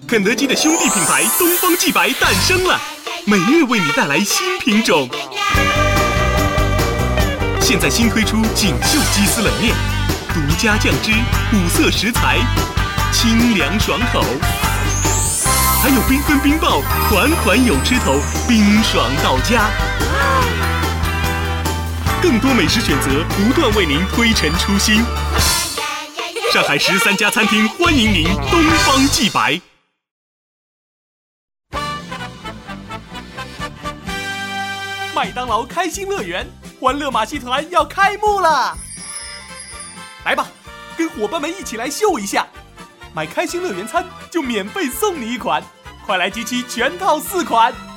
肯德基的兄弟品牌东方既白诞生了，每日为你带来新品种。现在新推出锦绣鸡丝冷面，独家酱汁，5色食材，清凉爽口。还有缤纷冰爆，款款有吃头，冰爽到家。更多美食选择，不断为您推陈出新。上海13家餐厅欢迎您东方既白。麦当劳开心乐园，欢乐马戏团要开幕了！来吧，跟伙伴们一起来秀一下，买开心乐园餐就免费送你一款，快来集齐全套4款。